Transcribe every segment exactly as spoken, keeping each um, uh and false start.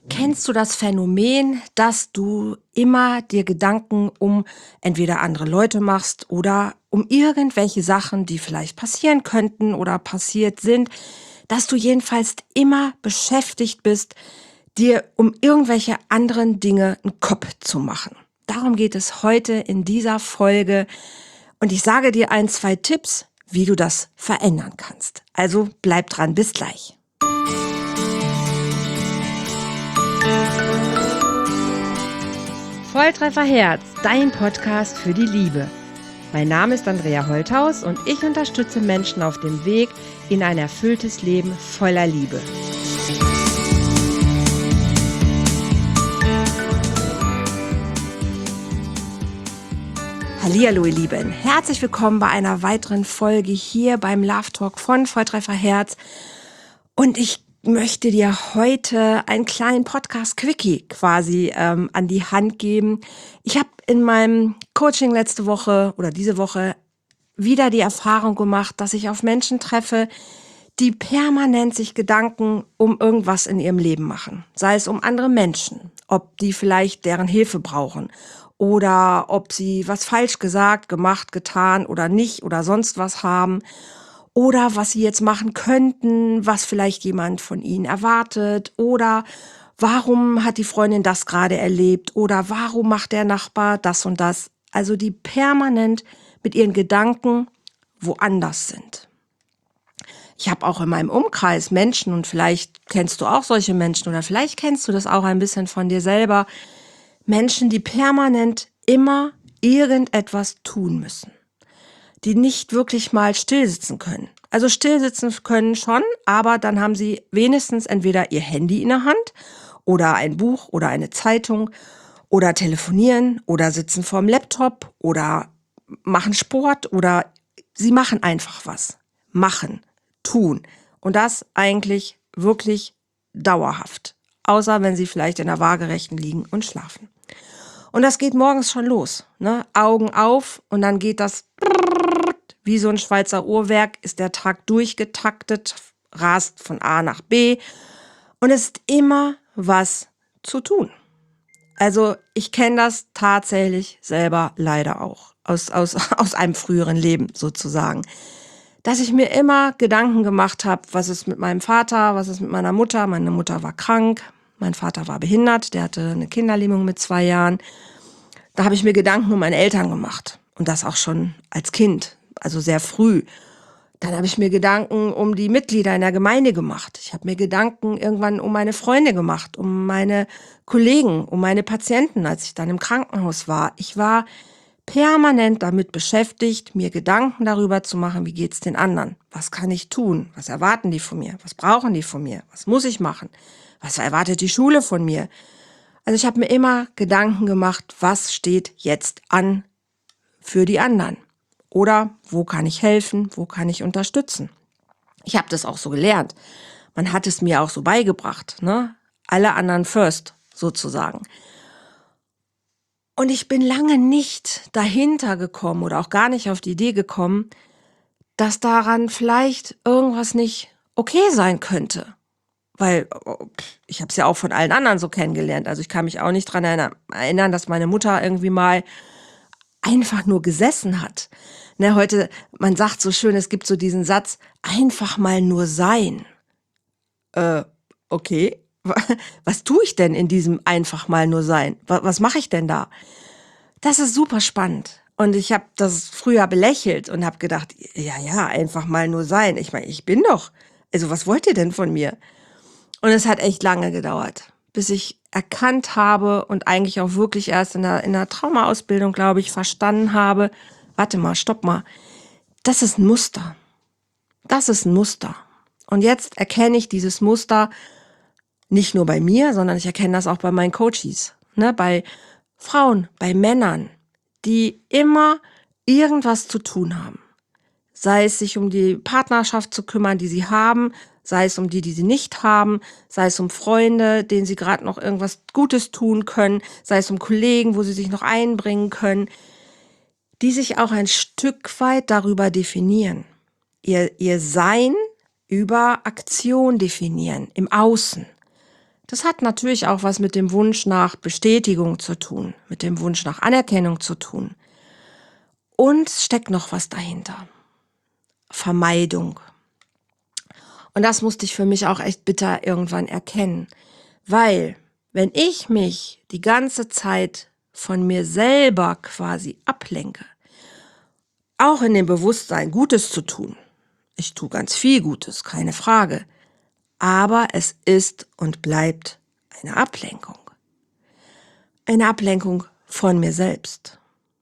Kennst du das Phänomen, dass du immer dir Gedanken um entweder andere Leute machst oder um irgendwelche Sachen, die vielleicht passieren könnten oder passiert sind, dass du jedenfalls immer beschäftigt bist, dir um irgendwelche anderen Dinge einen Kopf zu machen? Darum geht es heute in dieser Folge und ich sage dir ein, zwei Tipps, wie du das verändern kannst. Also bleib dran, bis gleich. Volltreffer Herz, dein Podcast für die Liebe. Mein Name ist Andrea Holthaus und ich unterstütze Menschen auf dem Weg in ein erfülltes Leben voller Liebe. Hallihallo ihr Lieben, herzlich willkommen bei einer weiteren Folge hier beim Love Talk von Volltreffer Herz. Und ich möchte dir heute einen kleinen Podcast-Quickie quasi ähm, an die Hand geben. Ich habe in meinem Coaching letzte Woche oder diese Woche wieder die Erfahrung gemacht, dass ich auf Menschen treffe, die permanent sich Gedanken um irgendwas in ihrem Leben machen. Sei es um andere Menschen, ob die vielleicht deren Hilfe brauchen oder ob sie was falsch gesagt, gemacht, getan oder nicht oder sonst was haben. Oder was sie jetzt machen könnten, was vielleicht jemand von ihnen erwartet. Oder warum hat die Freundin das gerade erlebt? Oder warum macht der Nachbar das und das? Also die permanent mit ihren Gedanken woanders sind. Ich habe auch in meinem Umkreis Menschen, und vielleicht kennst du auch solche Menschen oder vielleicht kennst du das auch ein bisschen von dir selber, Menschen, die permanent immer irgendetwas tun müssen, die nicht wirklich mal stillsitzen können. Also stillsitzen können schon, aber dann haben sie wenigstens entweder ihr Handy in der Hand oder ein Buch oder eine Zeitung oder telefonieren oder sitzen vorm Laptop oder machen Sport oder sie machen einfach was. Machen, tun. Und das eigentlich wirklich dauerhaft. Außer wenn sie vielleicht in der Waagerechten liegen und schlafen. Und das geht morgens schon los, ne? Augen auf und dann geht das wie so ein Schweizer Uhrwerk, ist der Tag durchgetaktet, rast von A nach B und es ist immer was zu tun. Also ich kenne das tatsächlich selber leider auch, aus, aus, aus einem früheren Leben sozusagen. Dass ich mir immer Gedanken gemacht habe, was ist mit meinem Vater, was ist mit meiner Mutter. Meine Mutter war krank, mein Vater war behindert, der hatte eine Kinderlähmung mit zwei Jahren. Da habe ich mir Gedanken um meine Eltern gemacht und das auch schon als Kind, also sehr früh. Dann habe ich mir Gedanken um die Mitglieder in der Gemeinde gemacht. Ich habe mir Gedanken irgendwann um meine Freunde gemacht, um meine Kollegen, um meine Patienten, als ich dann im Krankenhaus war. Ich war permanent damit beschäftigt, mir Gedanken darüber zu machen, wie geht's den anderen? Was kann ich tun? Was erwarten die von mir? Was brauchen die von mir? Was muss ich machen? Was erwartet die Schule von mir? Also ich habe mir immer Gedanken gemacht, was steht jetzt an für die anderen? Oder wo kann ich helfen? Wo kann ich unterstützen? Ich habe das auch so gelernt. Man hat es mir auch so beigebracht, ne? Alle anderen first, sozusagen. Und ich bin lange nicht dahinter gekommen oder auch gar nicht auf die Idee gekommen, dass daran vielleicht irgendwas nicht okay sein könnte. Weil ich habe es ja auch von allen anderen so kennengelernt. Also ich kann mich auch nicht dran erinnern, dass meine Mutter irgendwie mal einfach nur gesessen hat. Ne, heute, man sagt so schön, es gibt so diesen Satz, einfach mal nur sein. Äh, okay, was tue ich denn in diesem einfach mal nur sein? Was, was mache ich denn da? Das ist super spannend. Und ich habe das früher belächelt und habe gedacht, ja, ja, einfach mal nur sein. Ich meine, ich bin doch. Also was wollt ihr denn von mir? Und es hat echt lange gedauert, bis ich erkannt habe und eigentlich auch wirklich erst in der, in der Traumaausbildung, glaube ich, verstanden habe, warte mal, stopp mal, das ist ein Muster. Das ist ein Muster. Und jetzt erkenne ich dieses Muster nicht nur bei mir, sondern ich erkenne das auch bei meinen Coaches, ne, bei Frauen, bei Männern, die immer irgendwas zu tun haben. Sei es sich um die Partnerschaft zu kümmern, die sie haben, sei es um die, die sie nicht haben, sei es um Freunde, denen sie gerade noch irgendwas Gutes tun können, sei es um Kollegen, wo sie sich noch einbringen können, die sich auch ein Stück weit darüber definieren. Ihr, ihr Sein über Aktion definieren, im Außen. Das hat natürlich auch was mit dem Wunsch nach Bestätigung zu tun, mit dem Wunsch nach Anerkennung zu tun. Und es steckt noch was dahinter. Vermeidung. Und das musste ich für mich auch echt bitter irgendwann erkennen. Weil, wenn ich mich die ganze Zeit von mir selber quasi ablenke, auch in dem Bewusstsein, Gutes zu tun, ich tue ganz viel Gutes, keine Frage, aber es ist und bleibt eine Ablenkung. Eine Ablenkung von mir selbst.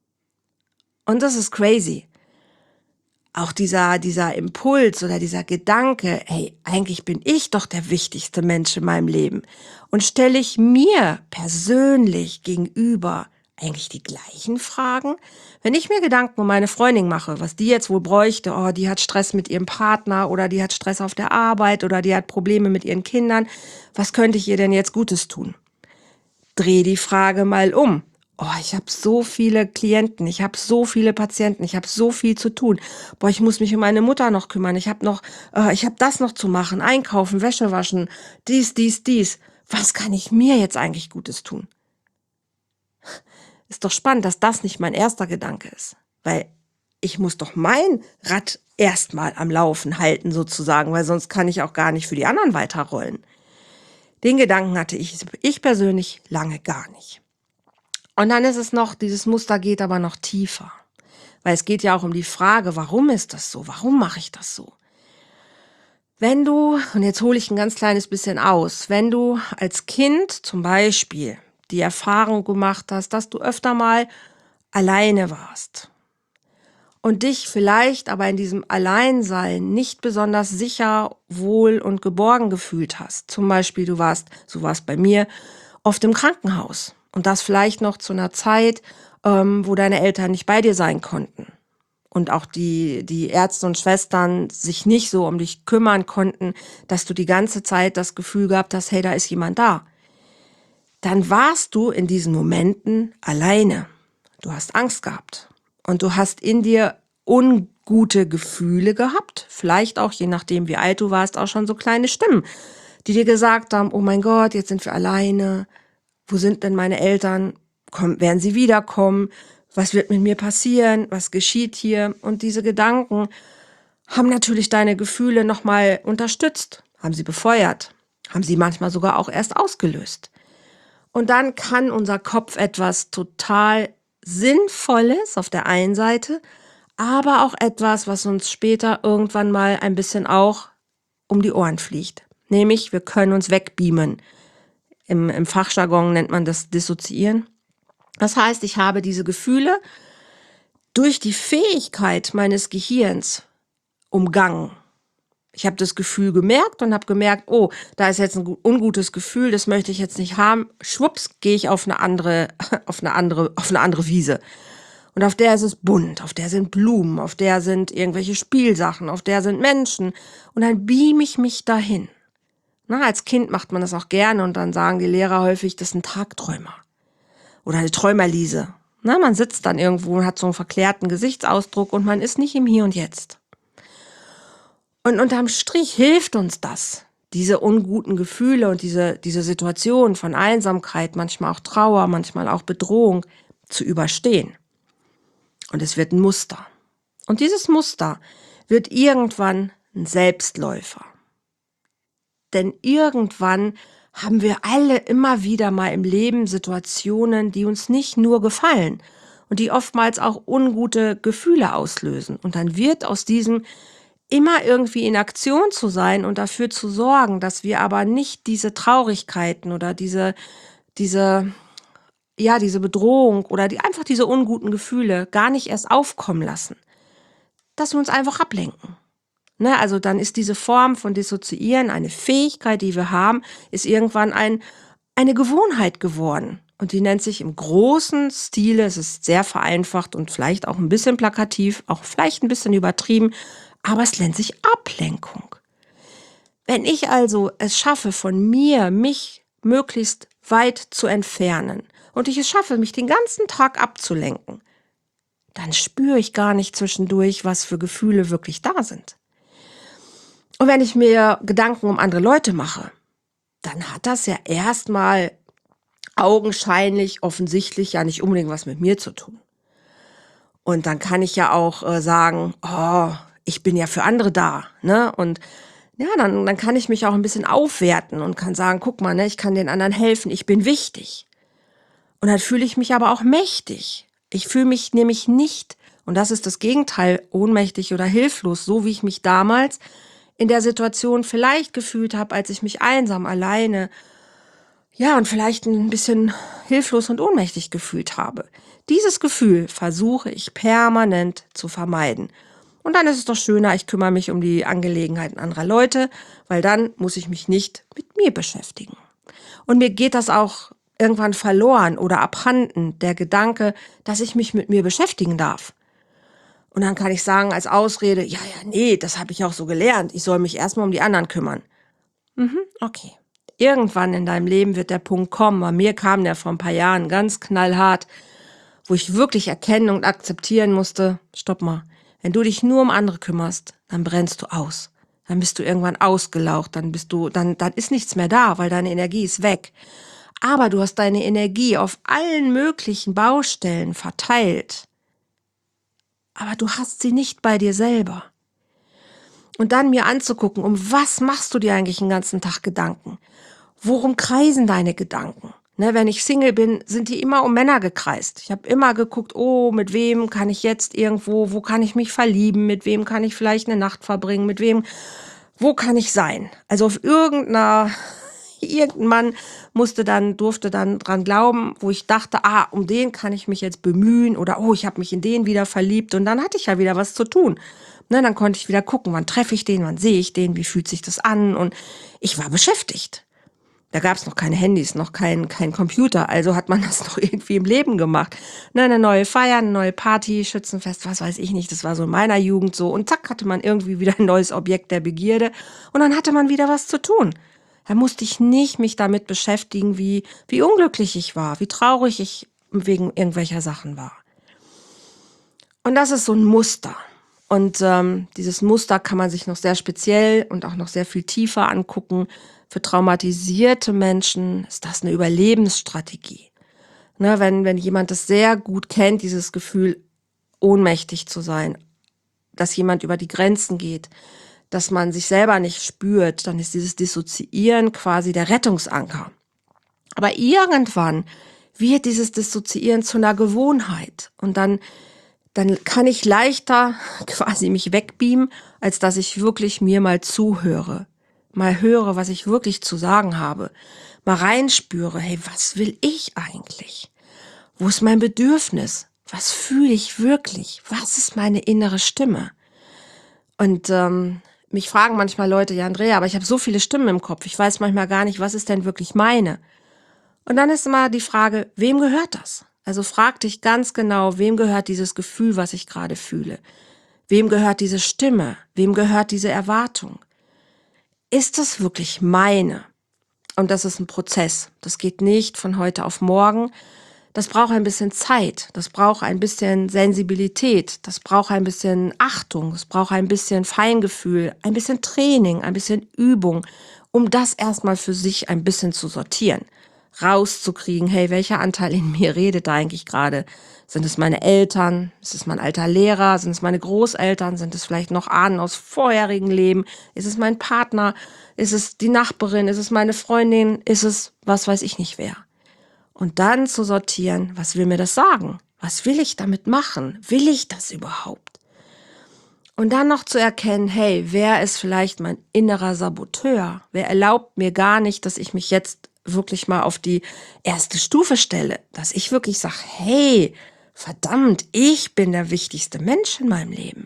Und das ist crazy. Auch dieser, dieser Impuls oder dieser Gedanke, hey, eigentlich bin ich doch der wichtigste Mensch in meinem Leben. Und stelle ich mir persönlich gegenüber eigentlich die gleichen Fragen? Wenn ich mir Gedanken um meine Freundin mache, was die jetzt wohl bräuchte, oh, die hat Stress mit ihrem Partner oder die hat Stress auf der Arbeit oder die hat Probleme mit ihren Kindern, was könnte ich ihr denn jetzt Gutes tun? Dreh die Frage mal um. Oh, ich habe so viele Klienten, ich habe so viele Patienten, ich habe so viel zu tun. Boah, ich muss mich um meine Mutter noch kümmern, ich habe noch, äh, ich habe das noch zu machen, einkaufen, Wäsche waschen, dies, dies, dies. Was kann ich mir jetzt eigentlich Gutes tun? Ist doch spannend, dass das nicht mein erster Gedanke ist, weil ich muss doch mein Rad erstmal am Laufen halten sozusagen, weil sonst kann ich auch gar nicht für die anderen weiterrollen. Den Gedanken hatte ich, ich persönlich lange gar nicht. Und dann ist es noch, dieses Muster geht aber noch tiefer. Weil es geht ja auch um die Frage, warum ist das so? Warum mache ich das so? Wenn du, und jetzt hole ich ein ganz kleines bisschen aus, wenn du als Kind zum Beispiel die Erfahrung gemacht hast, dass du öfter mal alleine warst und dich vielleicht aber in diesem Alleinsein nicht besonders sicher, wohl und geborgen gefühlt hast. Zum Beispiel, du warst, so war es bei mir, oft im Krankenhaus. Und das vielleicht noch zu einer Zeit, ähm, wo deine Eltern nicht bei dir sein konnten. Und auch die, die Ärzte und Schwestern sich nicht so um dich kümmern konnten, dass du die ganze Zeit das Gefühl gehabt hast, hey, da ist jemand da. Dann warst du in diesen Momenten alleine. Du hast Angst gehabt. Und du hast in dir ungute Gefühle gehabt. Vielleicht auch, je nachdem wie alt du warst, auch schon so kleine Stimmen, die dir gesagt haben, oh mein Gott, jetzt sind wir alleine. Wo sind denn meine Eltern? Komm, werden sie wiederkommen? Was wird mit mir passieren? Was geschieht hier? Und diese Gedanken haben natürlich deine Gefühle nochmal unterstützt, haben sie befeuert, haben sie manchmal sogar auch erst ausgelöst. Und dann kann unser Kopf etwas total Sinnvolles auf der einen Seite, aber auch etwas, was uns später irgendwann mal ein bisschen auch um die Ohren fliegt. Nämlich, wir können uns wegbeamen. Im, im Fachjargon nennt man das Dissoziieren. Das heißt, ich habe diese Gefühle durch die Fähigkeit meines Gehirns umgangen. Ich habe das Gefühl gemerkt und habe gemerkt, oh, da ist jetzt ein ungutes Gefühl, das möchte ich jetzt nicht haben. Schwupps, gehe ich auf eine andere, auf eine andere, auf eine andere Wiese. Und auf der ist es bunt, auf der sind Blumen, auf der sind irgendwelche Spielsachen, auf der sind Menschen. Und dann beam ich mich dahin. Na, als Kind macht man das auch gerne und dann sagen die Lehrer häufig, das ist ein Tagträumer oder eine Träumerliese. Na, man sitzt dann irgendwo und hat so einen verklärten Gesichtsausdruck und man ist nicht im Hier und Jetzt. Und unterm Strich hilft uns das, diese unguten Gefühle und diese, diese Situation von Einsamkeit, manchmal auch Trauer, manchmal auch Bedrohung zu überstehen. Und es wird ein Muster. Und dieses Muster wird irgendwann ein Selbstläufer. Denn irgendwann haben wir alle immer wieder mal im Leben Situationen, die uns nicht nur gefallen und die oftmals auch ungute Gefühle auslösen. Und dann wird aus diesem immer irgendwie in Aktion zu sein und dafür zu sorgen, dass wir aber nicht diese Traurigkeiten oder diese, diese, ja, diese Bedrohung oder die, einfach diese unguten Gefühle gar nicht erst aufkommen lassen. Dass wir uns einfach ablenken. Ne, also dann ist diese Form von Dissoziieren, eine Fähigkeit, die wir haben, ist irgendwann ein, eine Gewohnheit geworden. Und die nennt sich im großen Stile, es ist sehr vereinfacht und vielleicht auch ein bisschen plakativ, auch vielleicht ein bisschen übertrieben, aber es nennt sich Ablenkung. Wenn ich also es schaffe, von mir, mich möglichst weit zu entfernen und ich es schaffe, mich den ganzen Tag abzulenken, dann spüre ich gar nicht zwischendurch, was für Gefühle wirklich da sind. Und wenn ich mir Gedanken um andere Leute mache, dann hat das ja erstmal augenscheinlich, offensichtlich ja nicht unbedingt was mit mir zu tun. Und dann kann ich ja auch äh, sagen, oh, ich bin ja für andere da, ne? Und ja, dann, dann kann ich mich auch ein bisschen aufwerten und kann sagen, guck mal, ne, ich kann den anderen helfen, ich bin wichtig. Und dann fühle ich mich aber auch mächtig. Ich fühle mich nämlich nicht, und das ist das Gegenteil, ohnmächtig oder hilflos, so wie ich mich damals in der Situation vielleicht gefühlt habe, als ich mich einsam, alleine, ja, und vielleicht ein bisschen hilflos und ohnmächtig gefühlt habe. Dieses Gefühl versuche ich permanent zu vermeiden. Und dann ist es doch schöner, ich kümmere mich um die Angelegenheiten anderer Leute, weil dann muss ich mich nicht mit mir beschäftigen. Und mir geht das auch irgendwann verloren oder abhanden, der Gedanke, dass ich mich mit mir beschäftigen darf. Und dann kann ich sagen als Ausrede, ja, ja, nee, das habe ich auch so gelernt. Ich soll mich erstmal um die anderen kümmern. Mhm, okay. Irgendwann in deinem Leben wird der Punkt kommen, bei mir kam der vor ein paar Jahren ganz knallhart, wo ich wirklich erkennen und akzeptieren musste, stopp mal, wenn du dich nur um andere kümmerst, dann brennst du aus. Dann bist du irgendwann ausgelaucht, dann bist du, dann, dann ist nichts mehr da, weil deine Energie ist weg. Aber du hast deine Energie auf allen möglichen Baustellen verteilt. Aber du hast sie nicht bei dir selber. Und dann mir anzugucken, um was machst du dir eigentlich den ganzen Tag Gedanken? Worum kreisen deine Gedanken? Ne, wenn ich Single bin, sind die immer um Männer gekreist. Ich habe immer geguckt, oh, mit wem kann ich jetzt irgendwo, wo kann ich mich verlieben, mit wem kann ich vielleicht eine Nacht verbringen, mit wem, wo kann ich sein? Also auf irgendeiner, irgendein Mann musste dann, durfte dann dran glauben, wo ich dachte, ah, um den kann ich mich jetzt bemühen oder oh, ich habe mich in den wieder verliebt und dann hatte ich ja wieder was zu tun. Ne, dann konnte ich wieder gucken, wann treffe ich den, wann sehe ich den, wie fühlt sich das an und ich war beschäftigt. Da gab es noch keine Handys, noch kein, kein Computer, also hat man das noch irgendwie im Leben gemacht. Ne, eine neue Feier, eine neue Party, Schützenfest, was weiß ich nicht, das war so in meiner Jugend so. Und zack, hatte man irgendwie wieder ein neues Objekt der Begierde und dann hatte man wieder was zu tun. Da musste ich nicht mich damit beschäftigen, wie, wie unglücklich ich war, wie traurig ich wegen irgendwelcher Sachen war. Und das ist so ein Muster. Und ähm, dieses Muster kann man sich noch sehr speziell und auch noch sehr viel tiefer angucken. Für traumatisierte Menschen ist das eine Überlebensstrategie. Ne, wenn, wenn jemand das sehr gut kennt, dieses Gefühl, ohnmächtig zu sein, dass jemand über die Grenzen geht, dass man sich selber nicht spürt, dann ist dieses Dissoziieren quasi der Rettungsanker. Aber irgendwann wird dieses Dissoziieren zu einer Gewohnheit und dann dann kann ich leichter quasi mich wegbeamen, als dass ich wirklich mir mal zuhöre. Mal höre, was ich wirklich zu sagen habe. Mal reinspüre, hey, was will ich eigentlich? Wo ist mein Bedürfnis? Was fühle ich wirklich? Was ist meine innere Stimme? Und ähm, mich fragen manchmal Leute, ja Andrea, aber ich habe so viele Stimmen im Kopf. Ich weiß manchmal gar nicht, was ist denn wirklich meine? Und dann ist immer die Frage, wem gehört das? Also frag dich ganz genau, wem gehört dieses Gefühl, was ich gerade fühle? Wem gehört diese Stimme? Wem gehört diese Erwartung? Ist das wirklich meine? Und das ist ein Prozess. Das geht nicht von heute auf morgen. Das braucht ein bisschen Zeit. Das braucht ein bisschen Sensibilität. Das braucht ein bisschen Achtung. Das braucht ein bisschen Feingefühl, ein bisschen Training, ein bisschen Übung, um das erstmal für sich ein bisschen zu sortieren. Rauszukriegen, hey, welcher Anteil in mir redet da eigentlich gerade? Sind es meine Eltern? Ist es mein alter Lehrer? Sind es meine Großeltern? Sind es vielleicht noch Ahnen aus vorherigen Leben? Ist es mein Partner? Ist es die Nachbarin? Ist es meine Freundin? Ist es, was weiß ich nicht wer? Und dann zu sortieren, was will mir das sagen? Was will ich damit machen? Will ich das überhaupt? Und dann noch zu erkennen, hey, wer ist vielleicht mein innerer Saboteur? Wer erlaubt mir gar nicht, dass ich mich jetzt wirklich mal auf die erste Stufe stelle, dass ich wirklich sage, hey, verdammt, ich bin der wichtigste Mensch in meinem Leben.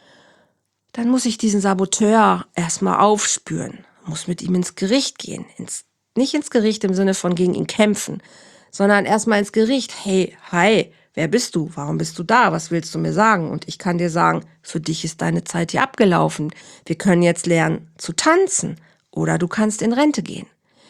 Dann muss ich diesen Saboteur erstmal aufspüren, muss mit ihm ins Gericht gehen, ins, nicht ins Gericht im Sinne von gegen ihn kämpfen, sondern erstmal ins Gericht, hey, hi, wer bist du? Warum bist du da? Was willst du mir sagen? Und ich kann dir sagen, für dich ist deine Zeit hier abgelaufen. Wir können jetzt lernen zu tanzen oder du kannst in Rente gehen.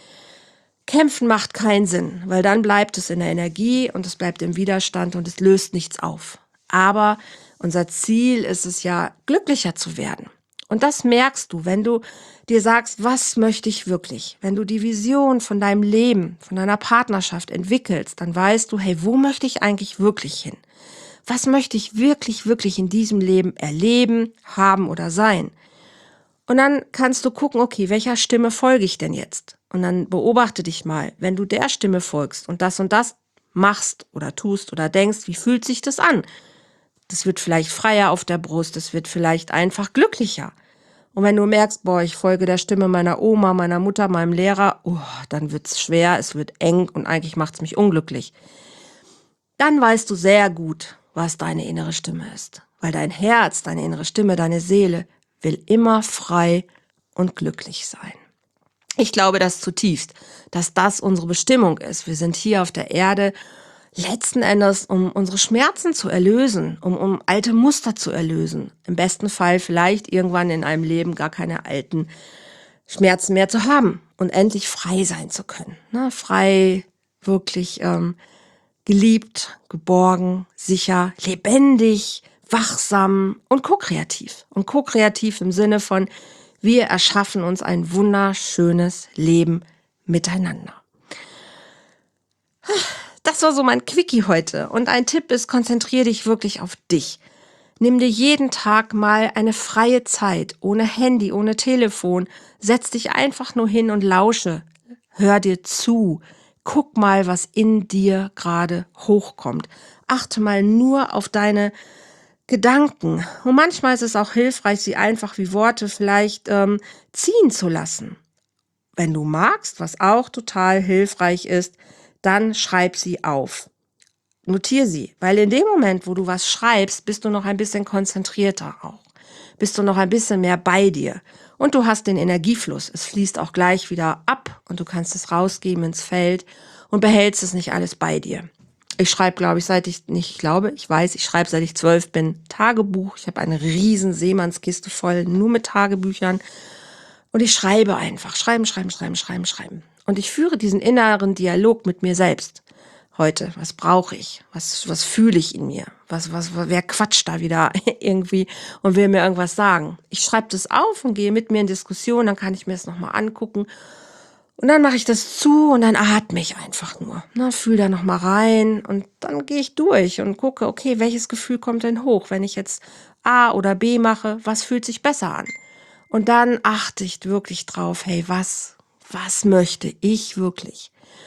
Kämpfen macht keinen Sinn, weil dann bleibt es in der Energie und es bleibt im Widerstand und es löst nichts auf. Aber unser Ziel ist es ja, glücklicher zu werden. Und das merkst du, wenn du dir sagst, was möchte ich wirklich? Wenn du die Vision von deinem Leben, von deiner Partnerschaft entwickelst, dann weißt du, hey, wo möchte ich eigentlich wirklich hin? Was möchte ich wirklich, wirklich in diesem Leben erleben, haben oder sein? Und dann kannst du gucken, okay, welcher Stimme folge ich denn jetzt? Und dann beobachte dich mal, wenn du der Stimme folgst und das und das machst oder tust oder denkst, wie fühlt sich das an? Das wird vielleicht freier auf der Brust, es wird vielleicht einfach glücklicher. Und wenn du merkst, boah, ich folge der Stimme meiner Oma, meiner Mutter, meinem Lehrer, oh, dann wird's schwer, es wird eng und eigentlich macht's mich unglücklich. Dann weißt du sehr gut, was deine innere Stimme ist. Weil dein Herz, deine innere Stimme, deine Seele will immer frei und glücklich sein. Ich glaube das zutiefst, dass das unsere Bestimmung ist. Wir sind hier auf der Erde letzten Endes, um unsere Schmerzen zu erlösen, um, um alte Muster zu erlösen. Im besten Fall vielleicht irgendwann in einem Leben gar keine alten Schmerzen mehr zu haben und endlich frei sein zu können. Ne? Frei, wirklich ähm, geliebt, geborgen, sicher, lebendig, wachsam und ko-kreativ. Und ko-kreativ im Sinne von, wir erschaffen uns ein wunderschönes Leben miteinander. Das war so mein Quickie heute. Und ein Tipp ist, konzentriere dich wirklich auf dich. Nimm dir jeden Tag mal eine freie Zeit, ohne Handy, ohne Telefon. Setz dich einfach nur hin und lausche. Hör dir zu. Guck mal, was in dir gerade hochkommt. Achte mal nur auf deine Gedanken. Und manchmal ist es auch hilfreich, sie einfach wie Worte vielleicht ähm, ziehen zu lassen. Wenn du magst, was auch total hilfreich ist, dann schreib sie auf. Notier sie, weil in dem Moment, wo du was schreibst, bist du noch ein bisschen konzentrierter auch. Bist du noch ein bisschen mehr bei dir. Und du hast den Energiefluss. Es fließt auch gleich wieder ab und du kannst es rausgeben ins Feld und behältst es nicht alles bei dir. Ich schreibe, glaube ich, seit ich, nicht glaube, ich weiß, ich schreibe, seit ich zwölf bin, Tagebuch. Ich habe eine riesen Seemannskiste voll, nur mit Tagebüchern. Und ich schreibe einfach. Schreiben, schreiben, schreiben, schreiben, schreiben. Und ich führe diesen inneren Dialog mit mir selbst. Heute, was brauche ich? Was, was fühle ich in mir? Was, was, wer quatscht da wieder irgendwie und will mir irgendwas sagen? Ich schreibe das auf und gehe mit mir in Diskussion, dann kann ich mir das nochmal angucken. Und dann mache ich das zu und dann atme ich einfach nur. Ne, fühle da nochmal rein und dann gehe ich durch und gucke, okay, welches Gefühl kommt denn hoch? Wenn ich jetzt A oder B mache, was fühlt sich besser an? Und dann achte ich wirklich drauf, hey, was, was möchte ich wirklich?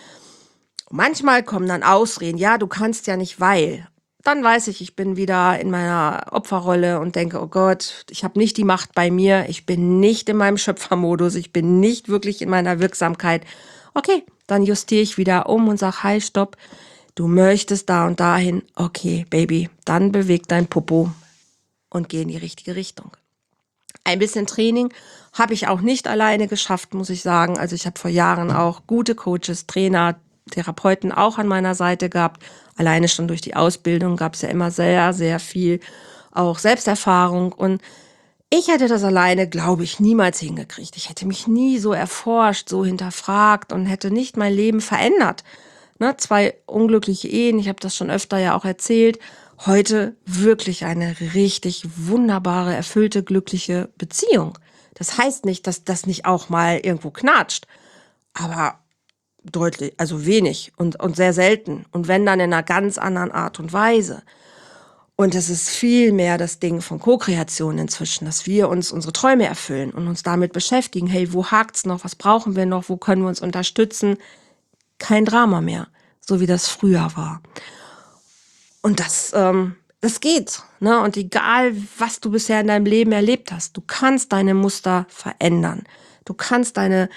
Manchmal kommen dann Ausreden, ja, du kannst ja nicht, weil. Dann weiß ich, ich bin wieder in meiner Opferrolle und denke, oh Gott, ich habe nicht die Macht bei mir, ich bin nicht in meinem Schöpfermodus, ich bin nicht wirklich in meiner Wirksamkeit. Okay, dann justiere ich wieder um und sage, hi, stopp, du möchtest da und dahin. Okay, Baby, dann beweg dein Popo und geh in die richtige Richtung. Ein bisschen Training habe ich auch nicht alleine geschafft, muss ich sagen. Also ich habe vor Jahren auch gute Coaches, Trainer, Therapeuten auch an meiner Seite gehabt. Alleine schon durch die Ausbildung gab es ja immer sehr, sehr viel auch Selbsterfahrung. Und ich hätte das alleine, glaube ich, niemals hingekriegt. Ich hätte mich nie so erforscht, so hinterfragt und hätte nicht mein Leben verändert. Ne, zwei unglückliche Ehen, ich habe das schon öfter ja auch erzählt. Heute wirklich eine richtig wunderbare, erfüllte, glückliche Beziehung. Das heißt nicht, dass das nicht auch mal irgendwo knatscht. Aber deutlich, also wenig und, und sehr selten. Und wenn, dann in einer ganz anderen Art und Weise. Und es ist viel mehr das Ding von Co-Kreation inzwischen, dass wir uns unsere Träume erfüllen und uns damit beschäftigen. Hey, wo hakt's noch? Was brauchen wir noch? Wo können wir uns unterstützen? Kein Drama mehr, so wie das früher war. Und das, ähm, das geht, ne? Und egal, was du bisher in deinem Leben erlebt hast, du kannst deine Muster verändern. Du kannst deine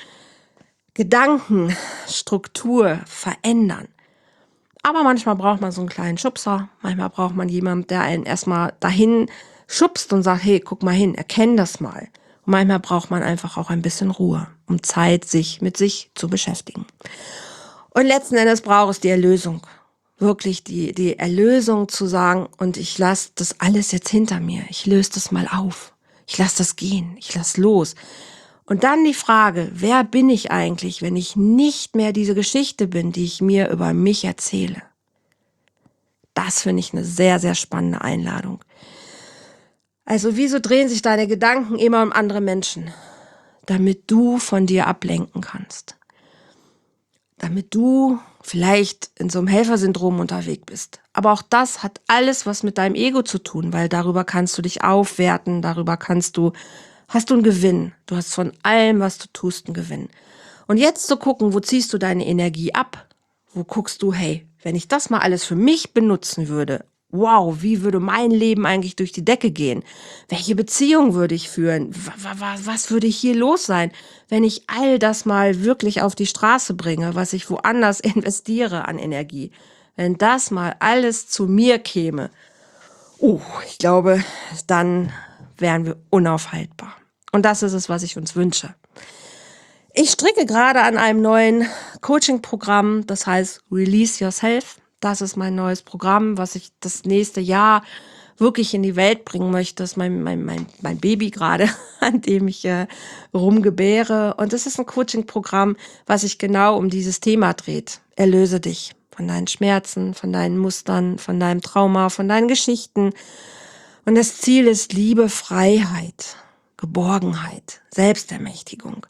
Gedankenstruktur verändern. Aber manchmal braucht man so einen kleinen Schubser. Manchmal braucht man jemanden, der einen erstmal dahin schubst und sagt, hey, guck mal hin, erkenn das mal. Und manchmal braucht man einfach auch ein bisschen Ruhe, um Zeit, sich mit sich zu beschäftigen. Und letzten Endes braucht es die Erlösung. Wirklich die, die Erlösung zu sagen, und ich lasse das alles jetzt hinter mir. Ich löse das mal auf. Ich lasse das gehen. Ich lasse los. Und dann die Frage, wer bin ich eigentlich, wenn ich nicht mehr diese Geschichte bin, die ich mir über mich erzähle? Das finde ich eine sehr, sehr spannende Einladung. Also wieso drehen sich deine Gedanken immer um andere Menschen? Damit du von dir ablenken kannst. Damit du vielleicht in so einem Helfersyndrom unterwegs bist. Aber auch das hat alles was mit deinem Ego zu tun, weil darüber kannst du dich aufwerten, darüber kannst du, hast du einen Gewinn. Du hast von allem, was du tust, einen Gewinn. Und jetzt zu gucken, wo ziehst du deine Energie ab? Wo guckst du, hey, wenn ich das mal alles für mich benutzen würde, wow, wie würde mein Leben eigentlich durch die Decke gehen? Welche Beziehung würde ich führen? Was würde hier los sein, wenn ich all das mal wirklich auf die Straße bringe, was ich woanders investiere an Energie? Wenn das mal alles zu mir käme, uh, ich glaube, dann wären wir unaufhaltbar. Und das ist es, was ich uns wünsche. Ich stricke gerade an einem neuen Coaching-Programm, das heißt Release Yourself. Das ist mein neues Programm, was ich das nächste Jahr wirklich in die Welt bringen möchte. Das ist mein, mein, mein, mein Baby gerade, an dem ich äh, rumgebäre. Und das ist ein Coaching-Programm, was sich genau um dieses Thema dreht. Erlöse dich von deinen Schmerzen, von deinen Mustern, von deinem Trauma, von deinen Geschichten. Und das Ziel ist Liebe, Freiheit, Geborgenheit, Selbstermächtigung,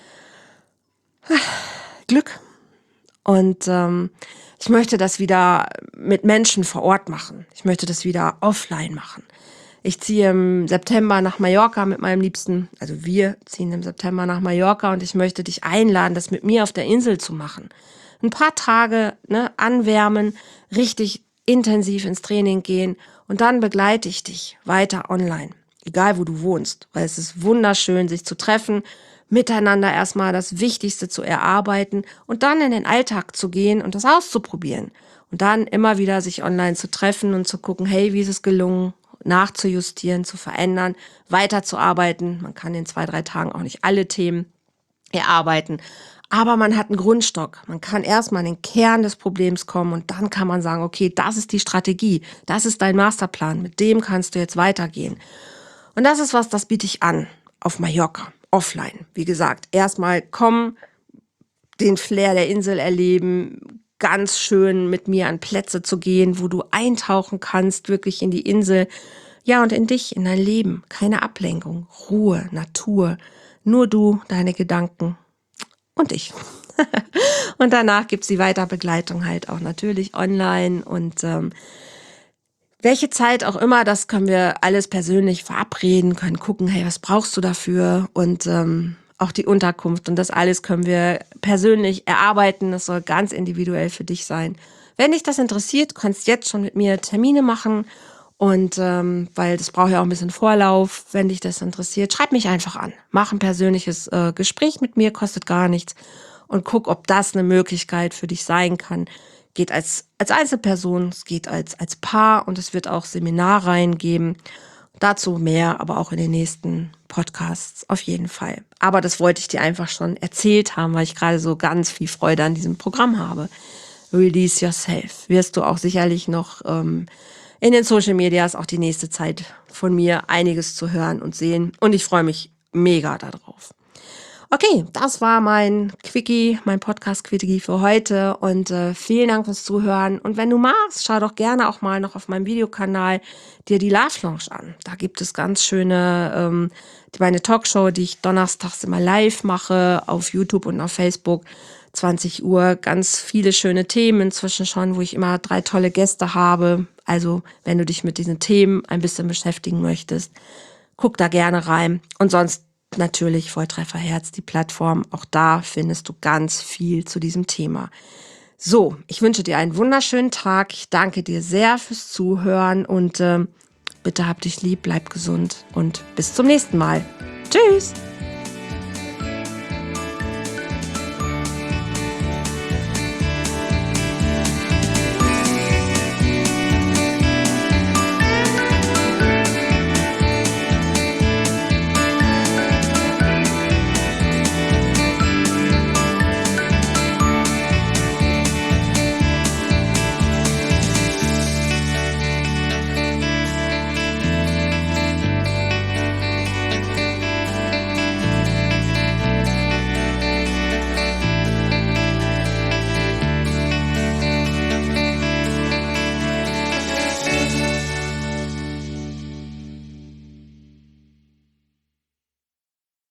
Glück. Und ähm, ich möchte das wieder mit Menschen vor Ort machen. Ich möchte das wieder offline machen. Ich ziehe im September nach Mallorca mit meinem Liebsten. Also wir ziehen im September nach Mallorca und ich möchte dich einladen, das mit mir auf der Insel zu machen. Ein paar Tage ne, anwärmen, richtig intensiv ins Training gehen und dann begleite ich dich weiter online. Egal, wo du wohnst, weil es ist wunderschön, sich zu treffen, miteinander erstmal das Wichtigste zu erarbeiten und dann in den Alltag zu gehen und das auszuprobieren. Und dann immer wieder sich online zu treffen und zu gucken, hey, wie ist es gelungen, nachzujustieren, zu verändern, weiterzuarbeiten. Man kann in zwei, drei Tagen auch nicht alle Themen erarbeiten, aber man hat einen Grundstock. Man kann erstmal in den Kern des Problems kommen und dann kann man sagen, okay, das ist die Strategie, das ist dein Masterplan, mit dem kannst du jetzt weitergehen. Und das ist was, das biete ich an auf Mallorca. Offline, wie gesagt, erstmal kommen, den Flair der Insel erleben, ganz schön mit mir an Plätze zu gehen, wo du eintauchen kannst, wirklich in die Insel, ja und in dich, in dein Leben. Keine Ablenkung, Ruhe, Natur, nur du, deine Gedanken und ich. Und danach gibt's die Weiterbegleitung halt auch natürlich online und ähm, welche Zeit auch immer, das können wir alles persönlich verabreden, können gucken, hey, was brauchst du dafür? Und ähm, auch die Unterkunft und das alles können wir persönlich erarbeiten. Das soll ganz individuell für dich sein. Wenn dich das interessiert, kannst jetzt schon mit mir Termine machen. Und ähm, weil das braucht ja auch ein bisschen Vorlauf. Wenn dich das interessiert, schreib mich einfach an. Mach ein persönliches äh, Gespräch mit mir, kostet gar nichts. Und guck, ob das eine Möglichkeit für dich sein kann. Geht als als Einzelperson, es geht als als Paar und es wird auch Seminarreihen geben. Dazu mehr, aber auch in den nächsten Podcasts auf jeden Fall. Aber das wollte ich dir einfach schon erzählt haben, weil ich gerade so ganz viel Freude an diesem Programm habe. Release Yourself. Wirst du auch sicherlich noch ähm, in den Social Medias auch die nächste Zeit von mir einiges zu hören und sehen. Und ich freue mich mega darauf. Okay, das war mein Quickie, mein Podcast-Quickie für heute und äh, vielen Dank fürs Zuhören. Und wenn du magst, schau doch gerne auch mal noch auf meinem Videokanal dir die Love Lounge an. Da gibt es ganz schöne, ähm, die meine Talkshow, die ich donnerstags immer live mache, auf YouTube und auf Facebook, zwanzig Uhr. Ganz viele schöne Themen inzwischen schon, wo ich immer drei tolle Gäste habe. Also wenn du dich mit diesen Themen ein bisschen beschäftigen möchtest, guck da gerne rein. Und sonst natürlich Volltrefferherz, die Plattform. Auch da findest du ganz viel zu diesem Thema. So, ich wünsche dir einen wunderschönen Tag. Ich danke dir sehr fürs Zuhören und äh, bitte hab dich lieb, bleib gesund und bis zum nächsten Mal. Tschüss!